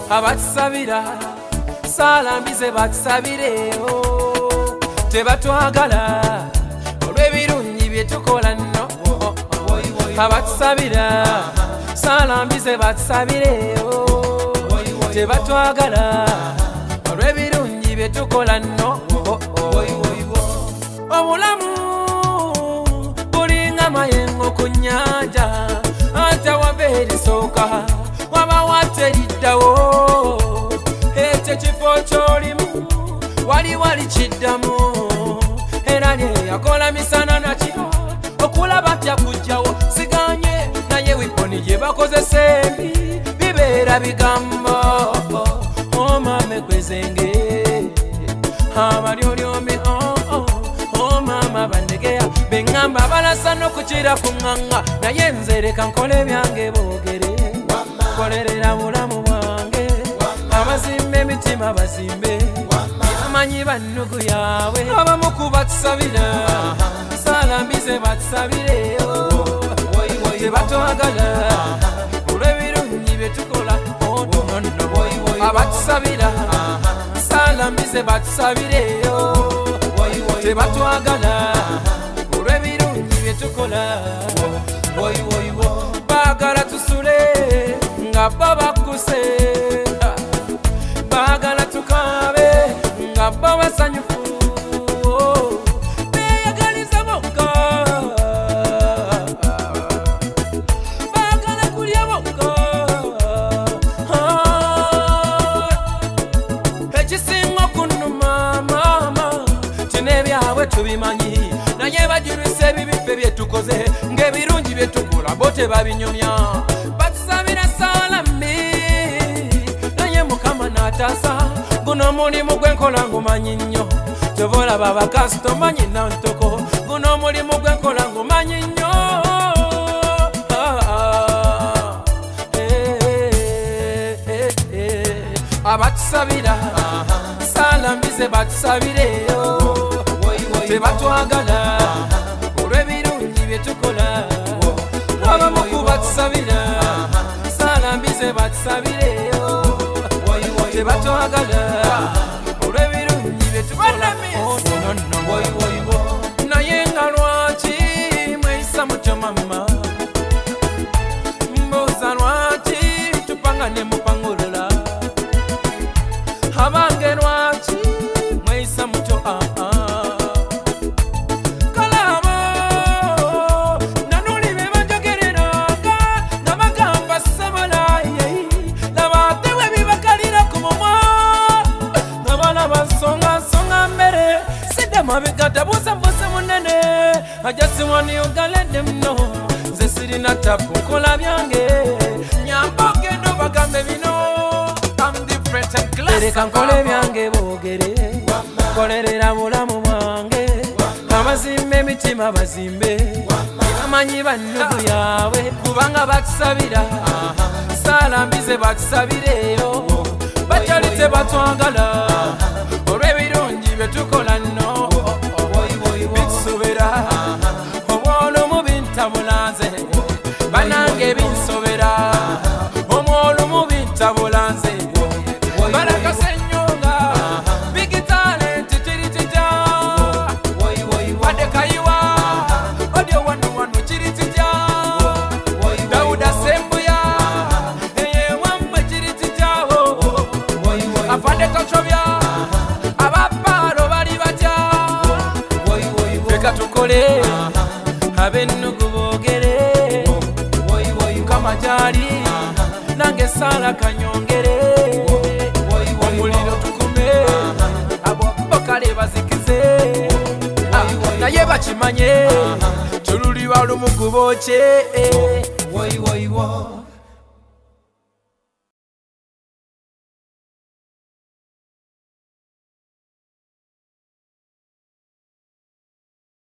abatusabira salambize batusabireyo tebatwagala olw'ebirungi bye tukola nno abatusabira salambize batusabireyo tebatwagala olw'ebirungi bye tukola nno obulamu bulinga mayengo ku nnyanja ate wava erisooka waba wateriddawo ekyo kifo ky'olimu wali kiddamu era yakola misana nakiro okulaba tya kujjawo siganye naye wiponi gye bakozesa embi bibeera bigambo omame kwezenge abalyolyomi omama bandegeya beŋŋamba balasa n'okukira ku ŋŋaŋŋa naye nze leka nkole byange boogere kolerera bulamu bwange abazimba emitima bazimbe amanyi bannugu yaabwe abamu ku batusabira salambize batusabireyo tebatwagala olw'ebirungi bye tukola abatusabira salambize batusabireyo tebatwagala olw'ebirungi bye tukola baagala tusule nga bo bakkuse baagala tukaabe nga bo basanyufu beeyagaliza bokka baagala kulya bokka ekisinga okunnuma maama kino ebyabwe tubimanyi naye bajulisa ebibi ffe bye tukoze ng'ebirungi bye tukola bo tebabinyumya batusabira salambi naye mukama n'ataasa guno omulimu gwenkola ngumanyi nnyo kyova olaba abakasitoma nyina ntoko guno omulimu gwenkola ngumanyi nnyo abatusabira salambize batusabireyo tebatwagala olw'ebirungi bye tukola abamu ku batusabira salambize batusabireyo tebatwagala olw'ebirungi bye tukola naye nga lwaki mweyisa mutyo mama mbuuza lwaki tupanga ne mupangulula abange lwaki mweyisa mutyo kalabo nanuli be bajogereranga nga bagamba sabalaye labatewe bibakalira ku mumwa nga balaba nsonga mbere sidde mabigata busabusa munene ajasiwani ugalede mno nze sirina tapu nkola byange nyamba ogendo bagambe bino leka nkole byange boogere kolerera bulamu bwange abazimba emitima bazimbe amanyi bannugu yaabwe kubanga batusabira salambize batusabireyo bakyali tebatwagala olw'ebirungi bye tukola nno bitusobera omwolumu bintabulanze banange binsobera omwolumu bintabulanze barakasenyonga bigitale titiritija wadekaiwa odio wanu chiritija dauda sembuya eye wamwe chiritija afande tochobya abaparo bali batya feka tukole abennugu boogere kama jali nange sala kanyongere omuliro tukume abokale bazikize naye bakimanye tululirwa lumugu bokye